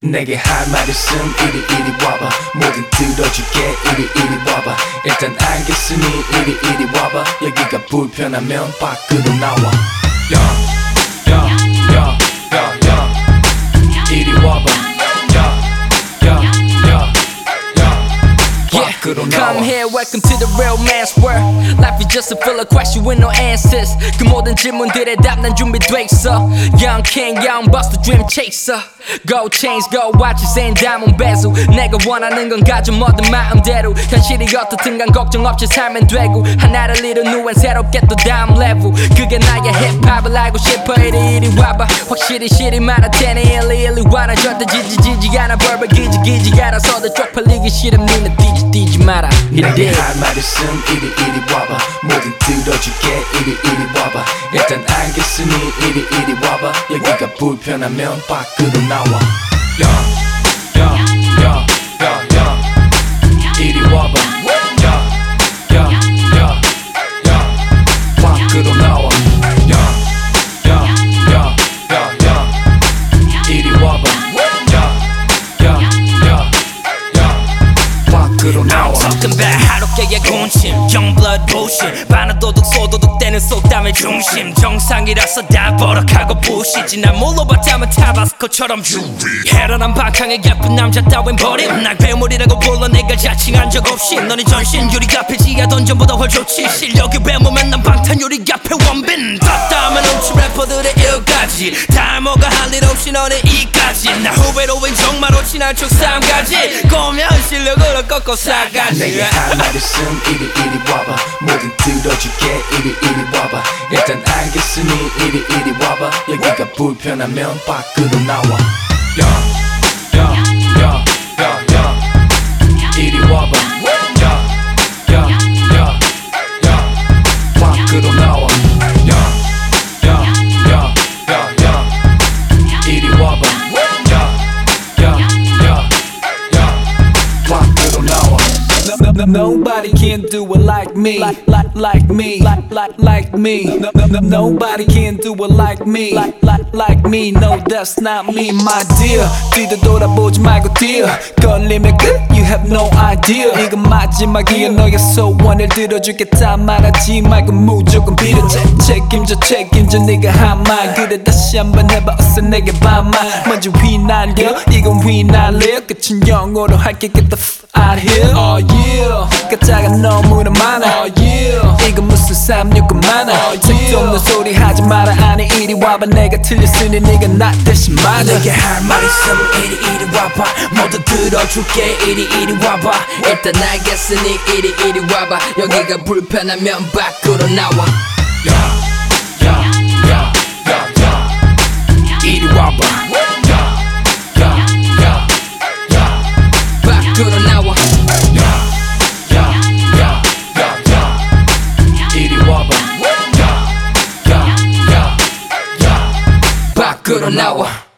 내게 할 말 있음 이리 와봐. 뭐든 들어줄게 이리 와봐. 일단 알겠으니 이리 와봐. 여기가 불편하면 밖으로 나와. 이리 와봐. Come here, welcome to the real man's world. Life is just a full of questions with no answers. 그 모든 질문들의 답 난 준비돼 있어. Young king, young buster, dream chaser. Gold chains, gold watches and diamond bezel. 내가 원하는 건 가져 뭐든 마음대로. 현실이 어떻든 간 걱정 없이 살면 되고. 하나를 이룬 후엔 새롭게 또 다음 level. 그게 나의 힙합을 알고 싶어. 이리 와봐. 확실히 실이 많아 테니 일리 와라. 절대 지지 않아. 벌벌기지 않아서도 쪽팔리기 싫음. 니는 뛰지 마라. 내게 할 말 있음 이리 와봐. 뭐든 들어줄게 이리 와봐. 일단 알겠으니 이리 와봐. 여기가 불편하면 밖으로 나와. 이리 와봐. 밖으로 나와. 이리 와봐. 밖으로 나와. Talking about 하루깨의 군침 Youngblood bullshit 반어도둑 소도둑대는 속담의 중심 정상이라서 다 버럭하고 부시지 난 물러봤다면 타바스코처럼 해란한 방향의 예쁜 남자 따윈 버림 날 괴물이라고 불러 내가 자칭한 적 없이 너네 전신 유리 앞에 지하 던전보다 훨 좋지 실력이 외모면 난 방탄 유리 앞에 원빈 떴다면 훔치 래퍼들의 일까지 다 먹어 할 일 없이 너네 이까지 나 후배로 웬 정말로 친한 척 싸움까지 꼬면 실력으로 꺾어 싸가지 내게 할 말 있음 이리 와봐. 뭐든 들어줄게 이리 와봐. 일단 알겠으니 이리 와봐. 여기가 불편하면 밖으로 나와. 이리 와봐. 밖으로 나와. 이리 와봐. 밖으로 나와. Nobody can do it like me, like me. Nobody can do it like me, like me. No, that's not me, my dear. 뒤도 돌아보지 말고 뛰어. 걸리면 끝, you have no idea. 이건 마지막이야 너의 소원을 들어주겠다 말하지 말고 무조건 빌어. 책임져 네가 한 말. 그래 다시 한번 해봐 어서 내게 반말. 먼저 휘날려 이건 휘날려. 끝은 영어로 할게 get the f out here. Oh yeah. 가짜가 너무나 많아. Oh yeah. 이건 무슨 369 많아. 택도 없는 소리 하지 마라. 아니 이리 와봐. 내가 틀렸으니 네가 나 대신 맞아. 내게 할 말 있으면 이리 와봐. 모두 들어줄게 이리 와봐. 일단 알겠으니 이리 와봐. 여기가 불편하면 밖으로 나와. 이리 와봐. 밖으로 나와. 이리 와봐. 밖으로 나와.